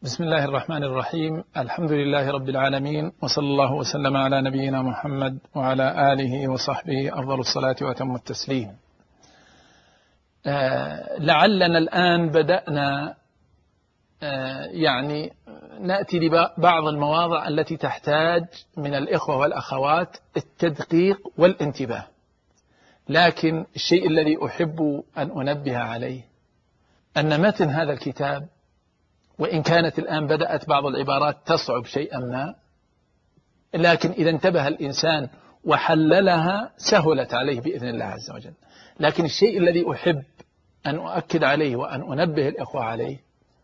بسم الله الرحمن الرحيم. الحمد لله رب العالمين، وصلى الله وسلم على نبينا محمد وعلى آله وصحبه أفضل الصلاة وأتم التسليم. لعلنا الآن بدأنا نأتي لبعض المواضع التي تحتاج من الإخوة والأخوات التدقيق والانتباه، لكن الشيء الذي أحب أن أنبه عليه أن متن هذا الكتاب، وإن كانت الآن بدأت بعض العبارات تصعب شيئا ما، لكن إذا انتبه الإنسان وحللها سهلت عليه بإذن الله عز وجل. لكن الشيء الذي أحب أن أؤكد عليه وأن أنبه الإخوة عليه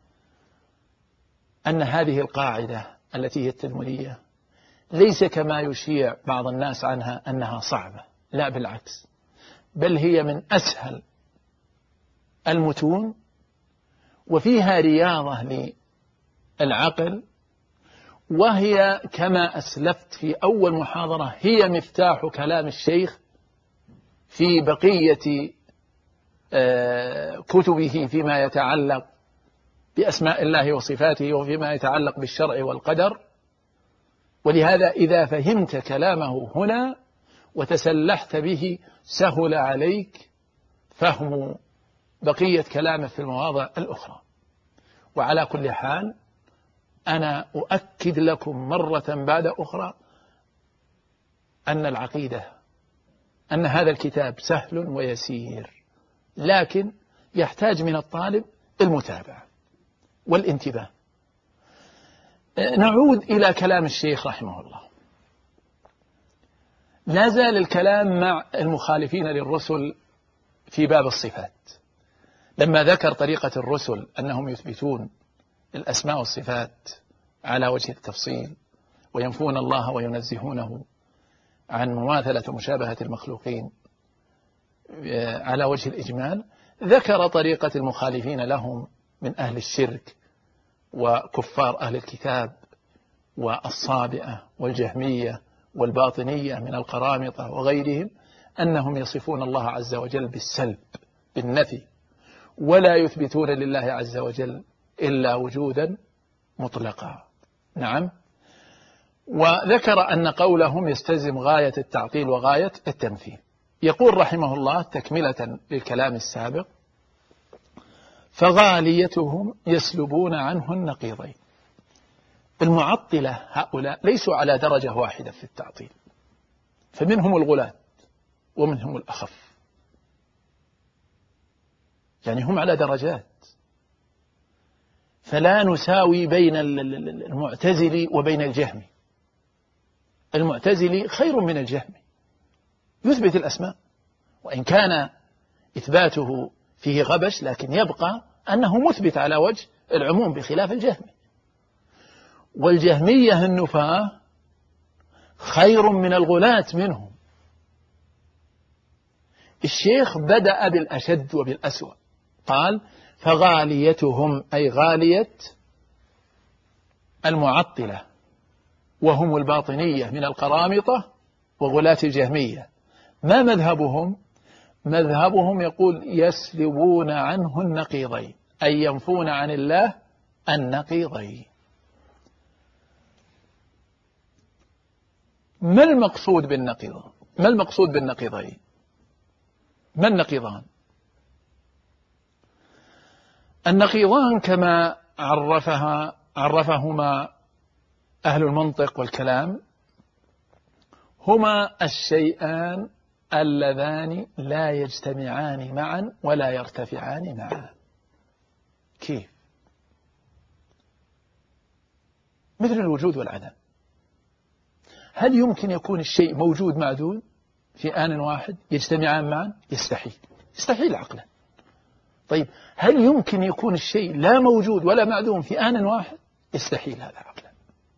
أن هذه القاعدة التي هي التدمرية ليس كما يشيع بعض الناس عنها أنها صعبة، لا بالعكس، بل هي من أسهل المتون، وفيها رياضة للعقل، وهي كما أسلفت في أول محاضرة هي مفتاح كلام الشيخ في بقية كتبه فيما يتعلق بأسماء الله وصفاته وفيما يتعلق بالشرع والقدر. ولهذا إذا فهمت كلامه هنا وتسلحت به سهل عليك فهم بقية كلامه في المواضع الأخرى. وعلى كل حال أنا أؤكد لكم مرة بعد أخرى أن العقيدة، أن هذا الكتاب سهل ويسير، لكن يحتاج من الطالب المتابعة والانتباه. نعود إلى كلام الشيخ رحمه الله. لا زال الكلام مع المخالفين للرسل في باب الصفات، لما ذكر طريقة الرسل أنهم يثبتون الأسماء والصفات على وجه التفصيل وينفون الله وينزهونه عن مماثلة ومشابهة المخلوقين على وجه الإجمال. ذكر طريقة المخالفين لهم من أهل الشرك وكفار أهل الكتاب والصابئة والجهمية والباطنية من القرامطة وغيرهم، أنهم يصفون الله عز وجل بالسلب، بالنفي، ولا يثبتون لله عز وجل إلا وجودا مطلقا. نعم. وذكر أن قولهم يستلزم غاية التعطيل وغاية التمثيل. يقول رحمه الله تكملة للكلام السابق: فغاليتهم يسلبون عنه النقيضين. المعطلة هؤلاء ليسوا على درجة واحدة في التعطيل، فمنهم الغلاة ومنهم الأخف، يعني هم على درجات، فلا نساوي بين المعتزلي وبين الجهمي. المعتزلي خير من الجهمي، يثبت الأسماء وإن كان إثباته فيه غبش، لكن يبقى أنه مثبت على وجه العموم بخلاف الجهمي. والجهمية النفاة خير من الغلاة منهم. الشيخ بدأ بالأشد وبالأسوأ، قال: فغاليتهم، أي غالية المعطلة وهم الباطنية من القرامطة وغلاة الجهمية. ما مذهبهم؟ مذهبهم يقول يسلبون عنه النقيضين، أي ينفون عن الله النقيضين. ما المقصود بالنقيضين؟ ما المقصود بالنقيضين؟ ما النقيضان؟ النقيضان كما عرفهما أهل المنطق والكلام هما الشيئان اللذان لا يجتمعان معا ولا يرتفعان معا. كيف؟ مثل الوجود والعدم. هل يمكن يكون الشيء موجود معدوم في آن واحد يجتمعان معا؟ يستحيل، يستحيل عقلا. طيب، هل يمكن يكون الشيء لا موجود ولا معدوم في آن واحد؟ يستحيل هذا عقلا.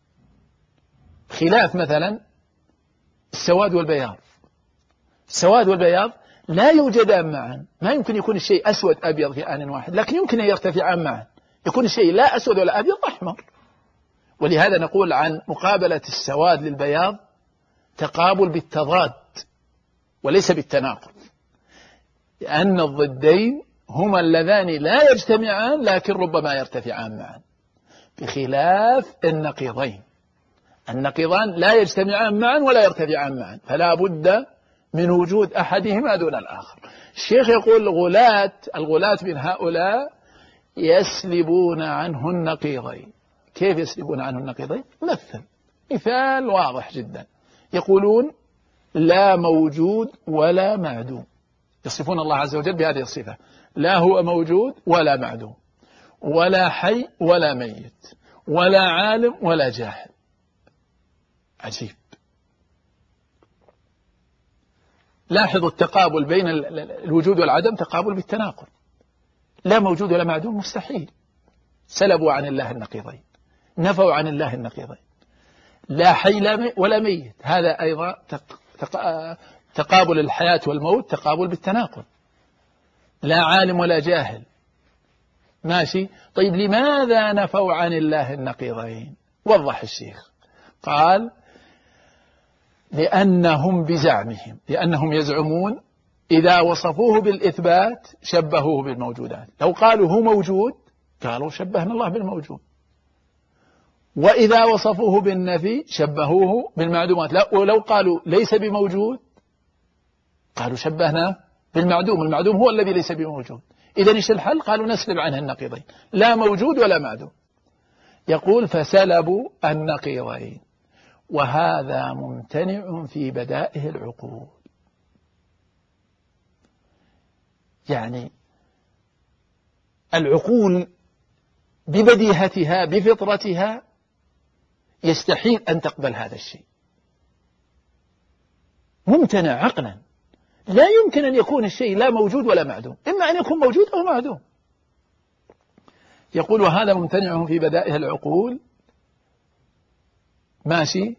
خلاف مثلا السواد والبياض. السواد والبياض لا يوجدان معا، ما يمكن يكون الشيء أسود أبيض في آن واحد، لكن يمكن أن يرتفعان معا، يكون الشيء لا أسود ولا أبيض، أحمر. ولهذا نقول عن مقابلة السواد للبياض تقابل بالتضاد وليس بالتناقض، لأن الضدين هما اللذان لا يجتمعان لكن ربما يرتفعان معا. بخلاف النقيضين. النقيضان لا يجتمعان معا ولا يرتفعان معا، فلا بد من وجود أحدهما دون الآخر. الشيخ يقول الغلاة من هؤلاء يسلبون عنه النقيضين. كيف يسلبون عنه النقيضين؟ مثال واضح جدا، يقولون لا موجود ولا معدوم، يصفون الله عز وجل بهذه الصفة: لا هو موجود ولا معدوم، ولا حي ولا ميت، ولا عالم ولا جاهل. عجيب. لاحظوا التقابل بين الوجود والعدم، تقابل بالتناقض. لا موجود ولا معدوم مستحيل، سلبوا عن الله النقيضين، نفوا عن الله النقيضين. لا حي ولا ميت، هذا أيضا تقابل الحياة والموت، تقابل بالتناقض. لا عالم ولا جاهل، ماشي. طيب لماذا نفوا عن الله النقيضين؟ وضح الشيخ، قال: لأنهم يزعمون إذا وصفوه بالإثبات شبهوه بالموجودات. لو قالوا هو موجود قالوا شبهنا الله بالموجود، وإذا وصفوه بالنفي شبهوه بالمعدومات. ولو قالوا ليس بموجود قالوا شبهنا بالمعدوم، المعدوم هو الذي ليس بموجود. إذن إيش الحل؟ قالوا نسلب عنه النقيضين، لا موجود ولا معدوم. يقول: فسلبوا النقيضين، وهذا ممتنع في بدائه العقول. يعني العقول ببديهتها بفطرتها يستحيل أن تقبل هذا الشيء، ممتنع عقلا. لا يمكن أن يكون الشيء لا موجود ولا معدوم، إما أن يكون موجود أو معدوم. يقول: وهذا ممتنع في بدائه العقول، ماشي.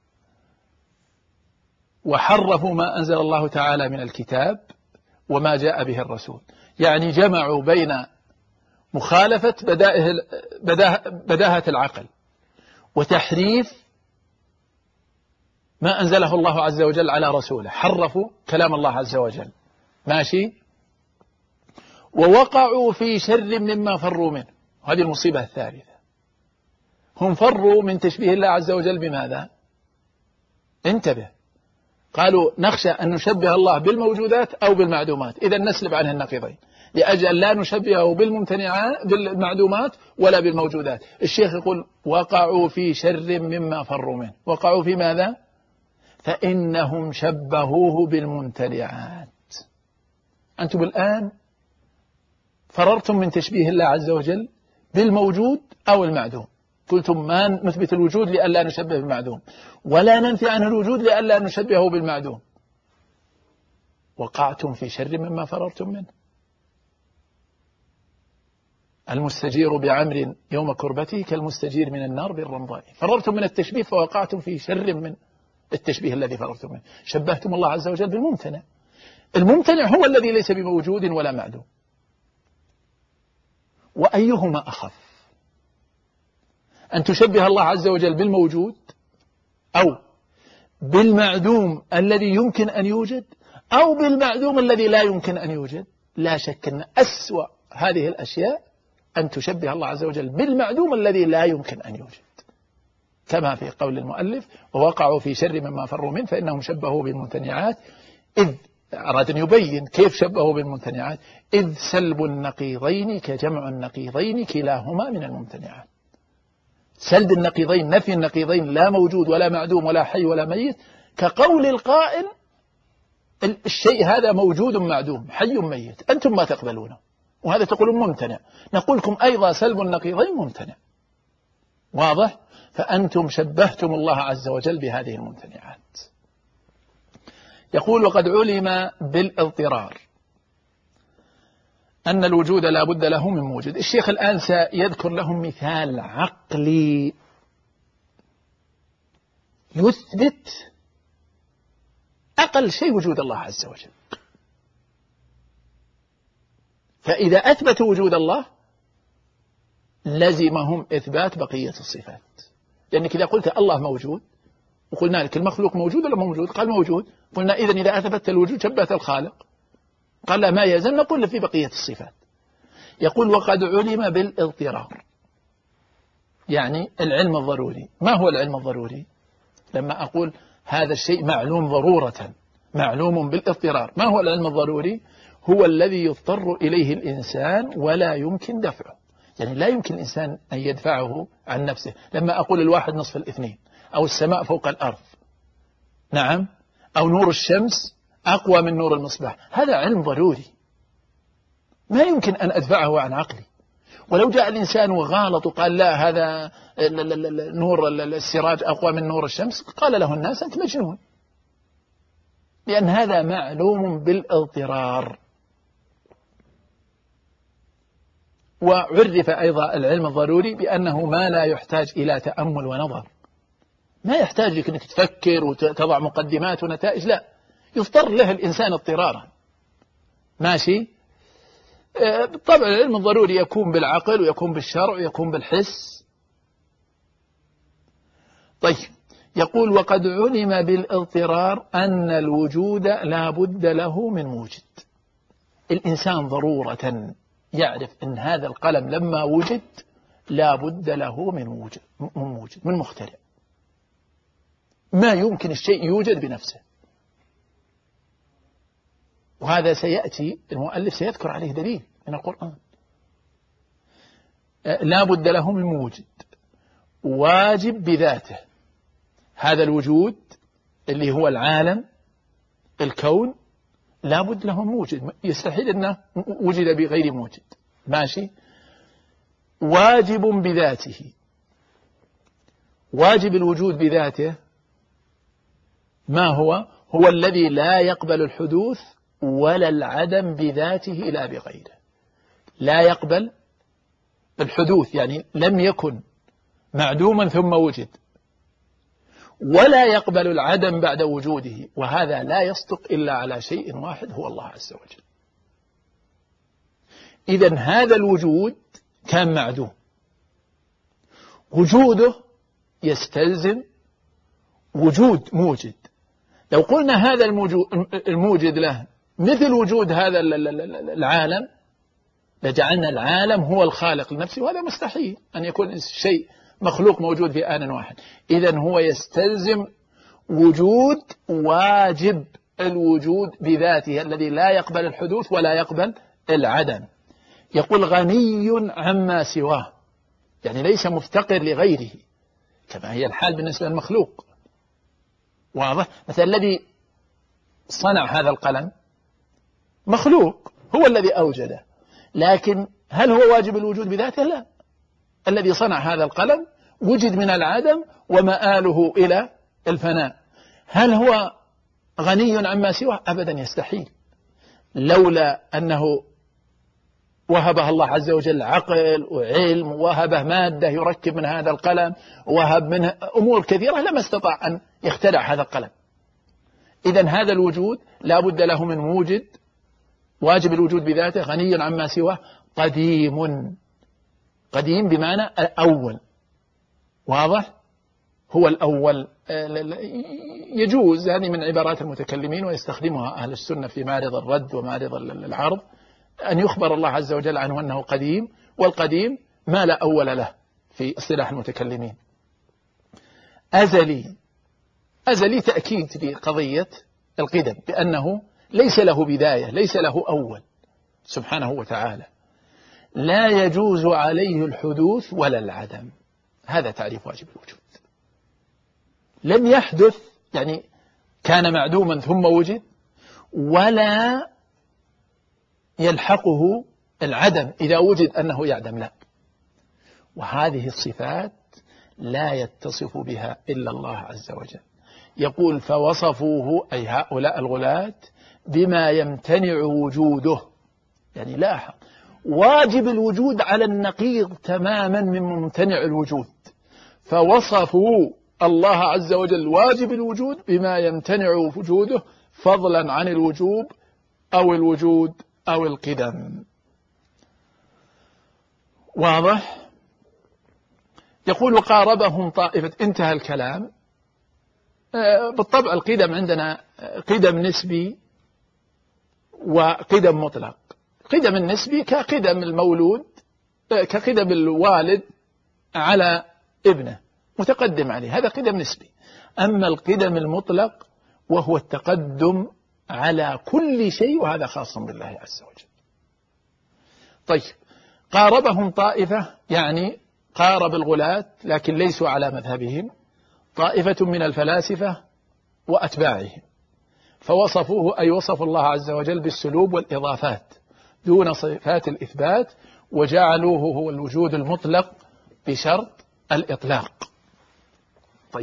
وحرفوا ما أنزل الله تعالى من الكتاب وما جاء به الرسول، يعني جمعوا بين مخالفة بداهة العقل وتحريف ما أنزله الله عز وجل على رسوله، حرفوا كلام الله عز وجل، ماشي. ووقعوا في شر مما فروا منه، هذه المصيبة الثالثة. هم فروا من تشبيه الله عز وجل بماذا؟ انتبه، قالوا نخشى أن نشبه الله بالموجودات أو بالمعدومات، إذا نسلب عنه النقيضين لأجل لا نشبهه بالمعدومات ولا بالموجودات. الشيخ يقول: وقعوا في شر مما فروا منه. وقعوا في ماذا؟ فإنهم شبهوه بالممتنعات. أنتم الآن فررتم من تشبيه الله عز وجل بالموجود أو المعدوم، قلتم ما نثبت الوجود لئلا نشبه بالمعدوم، ولا ننفي عنه الوجود لئلا نشبهه بالمعدوم. وقعتم في شر مما فررتم منه. المستجير بعمر يوم كربته كالمستجير من النار بالرمضاء. فررتم من التشبيه فوقعتم في شر من التشبيه الذي فررتم منه، شبهتم الله عز وجل بالممتنع. الممتنع هو الذي ليس بموجود ولا معدوم. وأيهما أخف؟ أن تشبه الله عز وجل بالموجود أو بالمعدوم الذي يمكن أن يوجد أو بالمعدوم الذي لا يمكن أن يوجد؟ لا شك أن أسوأ هذه الأشياء أن تشبه الله عز وجل بالمعدوم الذي لا يمكن أن يوجد، كما في قول المؤلف: ووقعوا في شر مما فروا منه فإنهم شبهوا بالممتنعات. إذ أراد أن يبين كيف شبهوا بالممتنعات: إذ سلب النقيضين كجمع النقيضين كلاهما من الممتنعات. سلب النقيضين، نفي النقيضين، لا موجود ولا معدوم ولا حي ولا ميت، كقول القائل: الشيء هذا موجود معدوم حي ميت، أنتم ما تقبلونه، وهذا تقولون ممتنع. نقول لكم أيضا سلب النقيضين ممتنع. واضح؟ فأنتم شبهتم الله عز وجل بهذه الممتنعات. يقول: وقد علم بالاضطرار أن الوجود لا بد له من موجود. الشيخ الآن سيذكر لهم مثال عقلي يثبت أقل شيء وجود الله عز وجل. فإذا أثبتوا وجود الله لزمهم إثبات بقية الصفات، لأنك إذا قلت الله موجود وقلنا لك المخلوق موجود ولا موجود؟ قال موجود. قلنا إذا أثبت الوجود شبهت الخالق. قال لا، ما يلزم، نقول في بقية الصفات. يقول: وقد علم بالاضطرار، يعني العلم الضروري. ما هو العلم الضروري؟ لما أقول هذا الشيء معلوم ضرورة، معلوم بالاضطرار، ما هو العلم الضروري؟ هو الذي يضطر إليه الإنسان ولا يمكن دفعه. يعني لا يمكن الإنسان أن يدفعه عن نفسه. لما أقول الواحد نصف الاثنين، أو السماء فوق الأرض، نعم، أو نور الشمس أقوى من نور المصباح، هذا علم ضروري ما يمكن أن أدفعه عن عقلي. ولو جاء الإنسان وغالط وقال لا هذا نور السراج أقوى من نور الشمس، قال له الناس أنت مجنون، لأن هذا معلوم بالاضطرار. وعرف أيضا العلم الضروري بأنه ما لا يحتاج إلى تأمل ونظر، ما يحتاج لك أنك تفكر وتضع مقدمات ونتائج، لا، يضطر له الإنسان اضطرارا. ماشي. بالطبع العلم الضروري يكون بالعقل ويكون بالشرع ويكون بالحس. طيب، يقول وقد علم بالاضطرار أن الوجود لا بد له من موجد. الإنسان ضرورة يعرف أن هذا القلم لما وجد لا بد له من موجد، من مخترع. ما يمكن الشيء يوجد بنفسه، وهذا سيأتي المؤلف سيذكر عليه دليل من القرآن. لا بد له من موجد واجب بذاته. هذا الوجود اللي هو العالم، الكون، لا بد له موجد، يستحيل أنه وجد بغير موجد. ماشي. واجب بذاته. واجب الوجود بذاته ما هو؟ هو الذي لا يقبل الحدوث ولا العدم بذاته لا بغيره. لا يقبل الحدوث يعني لم يكن معدوما ثم وجد، ولا يقبل العدم بعد وجوده، وهذا لا يصدق إلا على شيء واحد هو الله عز وجل. إذن هذا الوجود كان معدوم، وجوده يستلزم وجود موجد. لو قلنا هذا الموجد له مثل وجود هذا العالم لجعلنا العالم هو الخالق لنفسه، وهذا مستحيل أن يكون شيء مخلوق موجود في آن واحد. إذن هو يستلزم وجود واجب الوجود بذاته الذي لا يقبل الحدوث ولا يقبل العدم. يقول غني عما سواه، يعني ليس مفتقر لغيره كما هي الحال بالنسبة للمخلوق. واضح؟ مثلا الذي صنع هذا القلم مخلوق، هو الذي أوجده، لكن هل هو واجب الوجود بذاته؟ لا. الذي صنع هذا القلم وجد من العدم ومآله إلى الفناء. هل هو غني عما سواه؟ أبدا، يستحيل. لولا أنه وهبه الله عز وجل عقل وعلم، ووهبه مادة يركب من هذا القلم، ووهب منه أمور كثيرة، لما استطاع أن يخترع هذا القلم. إذن هذا الوجود لا بد له من موجد واجب الوجود بذاته، غني عما سواه، قديم. قديم بمعنى الأول. واضح؟ هو الأول. يجوز هذه من عبارات المتكلمين ويستخدمها أهل السنة في معرض الرد ومعرض العرض، أن يخبر الله عز وجل عنه أنه قديم، والقديم ما لا أول له في اصطلاح المتكلمين. أزلي. أزلي تأكيد لقضية القدم، بأنه ليس له بداية، ليس له أول سبحانه وتعالى. لا يجوز عليه الحدوث ولا العدم. هذا تعريف واجب الوجود. لم يحدث يعني كان معدوما ثم وجد، ولا يلحقه العدم إذا وجد أنه يعدم، لا. وهذه الصفات لا يتصف بها إلا الله عز وجل. يقول فوصفوه أي هؤلاء الغلاة بما يمتنع وجوده. يعني لاحظ، واجب الوجود على النقيض تماما من ممتنع الوجود، فوصفوا الله عز وجل واجب الوجود بما يمتنع وجوده، فضلا عن الوجوب أو الوجود أو القدم. واضح؟ يقول قاربهم طائفة. انتهى الكلام. بالطبع القدم عندنا قدم نسبي وقدم مطلق. قدم النسبي كقدم المولود، كقدم الوالد على ابنه متقدم عليه، هذا قدم نسبي. أما القدم المطلق وهو التقدم على كل شيء، وهذا خاص بالله عز وجل. طيب، قاربهم طائفة، يعني قارب الغلاة لكن ليسوا على مذهبهم، طائفة من الفلاسفة وأتباعهم، فوصفوه أي وصفوا الله عز وجل بالسلوب والإضافات دون صفات الإثبات، وجعلوه هو الوجود المطلق بشرط الإطلاق. طيب،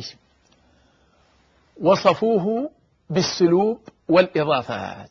وصفوه بالسلوب والإضافات.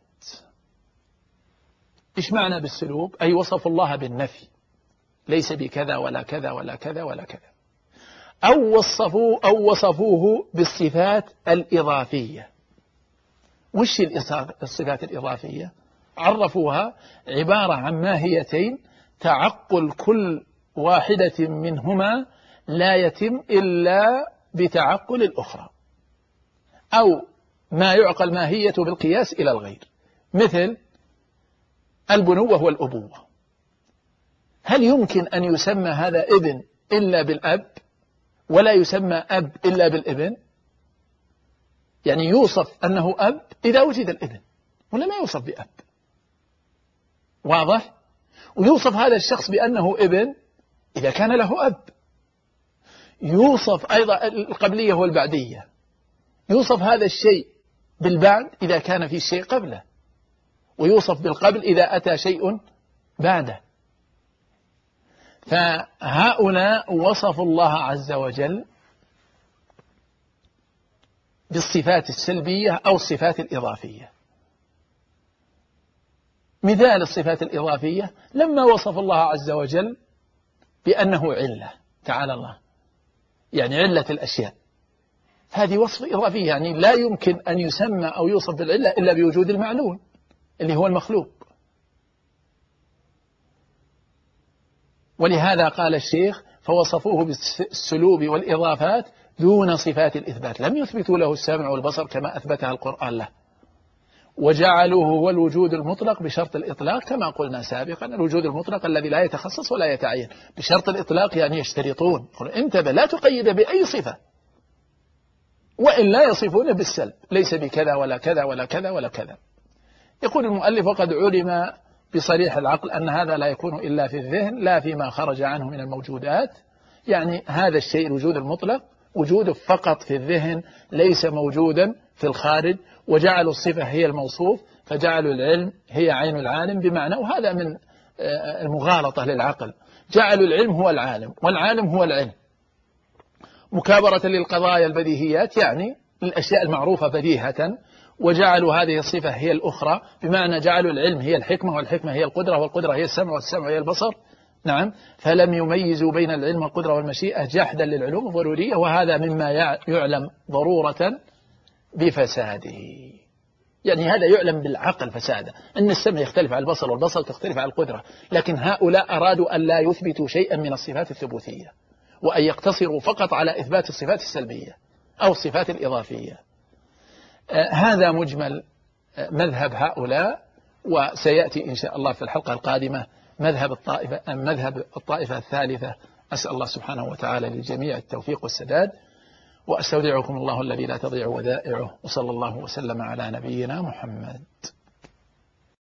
إيش معنى بالسلوب؟ أي وصفوا الله بالنفي، ليس بكذا ولا كذا ولا كذا ولا كذا. أو وصفوه بالصفات الإضافية. وش الصفات الإضافية؟ عرفوها عبارة عن ماهيتين تعقل كل واحدة منهما لا يتم إلا بتعقل الأخرى، أو ما يعقل ماهيته بالقياس إلى الغير، مثل البنوة والأبوة. هل يمكن أن يسمى هذا ابن إلا بالأب، ولا يسمى أب إلا بالابن؟ يعني يوصف أنه أب إذا وجد الابن، ولا ما يوصف بأب؟ واضح؟ ويوصف هذا الشخص بأنه ابن إذا كان له أب. يوصف أيضا القبلية والبعدية، يوصف هذا الشيء بالبعد إذا كان في شيء قبله، ويوصف بالقبل إذا أتى شيء بعده. فهؤلاء وصفوا الله عز وجل بالصفات السلبية أو الصفات الإضافية. مثال الصفات الإضافية لما وصف الله عز وجل بأنه علة، تعالى الله، يعني علة الأشياء، هذه وصف إضافي، يعني لا يمكن أن يسمى أو يوصف بالعلة إلا بوجود المعلول اللي هو المخلوق. ولهذا قال الشيخ فوصفوه بالسلوب والإضافات دون صفات الإثبات، لم يثبتوا له السمع والبصر كما أثبتها القرآن له، وجعلوه هو الوجود المطلق بشرط الإطلاق، كما قلنا سابقا الوجود المطلق الذي لا يتخصص ولا يتعين. بشرط الإطلاق يعني يشترطون، انتبه لا تقيد بأي صفة، وإلا يصفون بالسلب، ليس بكذا ولا كذا ولا كذا ولا كذا. يقول المؤلف وقد علم بصريح العقل أن هذا لا يكون إلا في الذهن لا فيما خرج عنه من الموجودات. يعني هذا الشيء الوجود المطلق وجوده فقط في الذهن ليس موجودا في الخارج، وجعلوا الصفة هي الموصوف، فجعلوا العلم هي عين العالم بمعنى، وهذا من المغالطة للعقل، جعلوا العلم هو العالم والعالم هو العلم مكابرة للقضايا البديهيات، يعني الأشياء المعروفة بديهة، وجعلوا هذه الصفة هي الأخرى، بمعنى جعلوا العلم هي الحكمة والحكمة هي القدرة والقدرة هي السمع والسمع هي البصر. نعم، فلم يميزوا بين العلم والقدرة والمشيئة جحدا للعلوم الضرورية، وهذا مما يعلم ضرورة بفساده. يعني هذا يعلم بالعقل فساده، أن السمع يختلف عن البصر والبصر تختلف عن القدرة، لكن هؤلاء أرادوا أن لا يثبتوا شيئا من الصفات الثبوتية، وأن يقتصروا فقط على إثبات الصفات السلبية أو الصفات الإضافية. هذا مجمل مذهب هؤلاء، وسيأتي إن شاء الله في الحلقة القادمة مذهب الطائفة الثالثة. أسأل الله سبحانه وتعالى للجميع التوفيق والسداد، وأستودعكم الله الذي لا تضيع ودائعه، وصلى الله وسلم على نبينا محمد.